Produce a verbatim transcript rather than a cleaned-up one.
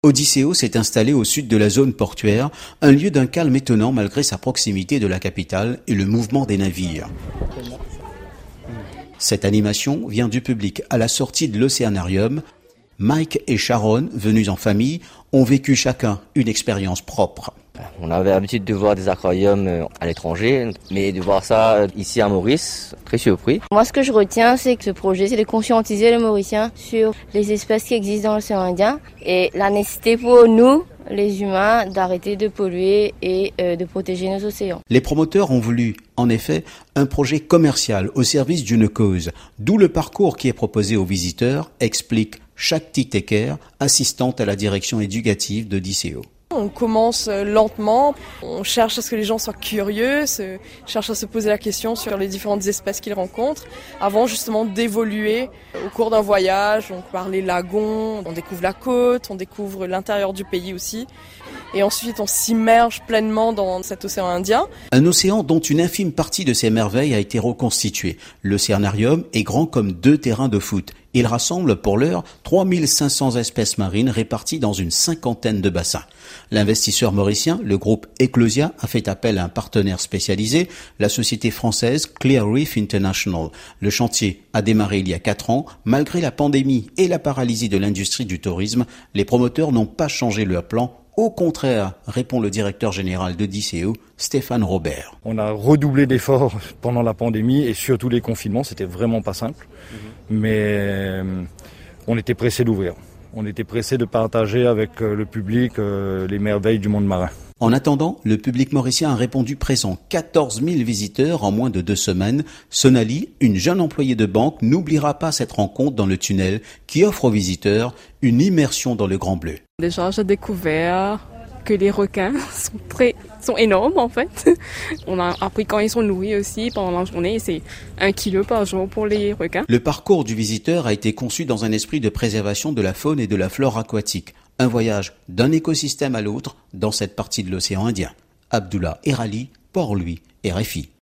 Odysseos s'est installé au sud de la zone portuaire, un lieu d'un calme étonnant malgré sa proximité de la capitale et le mouvement des navires. Cette animation vient du public à la sortie de l'Océanarium. Mike et Sharon, venus en famille, ont vécu chacun une expérience propre. On avait l'habitude de voir des aquariums à l'étranger, mais de voir ça ici à Maurice, très surpris. Moi, ce que je retiens, c'est que ce projet, c'est de conscientiser les Mauriciens sur les espèces qui existent dans l'océan Indien et la nécessité pour nous, les humains, d'arrêter de polluer et euh, de protéger nos océans. Les promoteurs ont voulu, en effet, un projet commercial au service d'une cause, d'où le parcours qui est proposé aux visiteurs, explique Shakti Teker, assistante à la direction éducative d'Odysseos. On commence lentement, on cherche à ce que les gens soient curieux, se, cherche à se poser la question sur les différentes espèces qu'ils rencontrent, avant justement d'évoluer au cours d'un voyage. On part les lagons, on découvre la côte, on découvre l'intérieur du pays aussi. Et ensuite, on s'immerge pleinement dans cet océan Indien. Un océan dont une infime partie de ses merveilles a été reconstituée. L'Océanarium est grand comme deux terrains de foot. Il rassemble pour l'heure trois mille cinq cents espèces marines réparties dans une cinquantaine de bassins. L'investisseur mauricien, le groupe Eclosia, a fait appel à un partenaire spécialisé, la société française Clear Reef International. Le chantier a démarré il y a quatre ans. Malgré la pandémie et la paralysie de l'industrie du tourisme, les promoteurs n'ont pas changé leur plan. Au contraire, répond le directeur général d'Odysseos, Stéphane Robert. On a redoublé d'efforts pendant la pandémie et surtout les confinements, c'était vraiment pas simple. Mmh. Mais euh, on était pressé d'ouvrir. On était pressé de partager avec euh, le public euh, les merveilles du monde marin. En attendant, le public mauricien a répondu présent. quatorze mille visiteurs en moins de deux semaines. Sonali, une jeune employée de banque, n'oubliera pas cette rencontre dans le tunnel qui offre aux visiteurs une immersion dans le Grand Bleu. Déjà, j'ai découvert que les requins sont très, sont énormes en fait. On a appris quand ils sont nourris aussi pendant la journée. C'est un kilo par jour pour les requins. Le parcours du visiteur a été conçu dans un esprit de préservation de la faune et de la flore aquatique. Un voyage d'un écosystème à l'autre dans cette partie de l'océan Indien. Abdullah Erali, Port-Louis, R F I.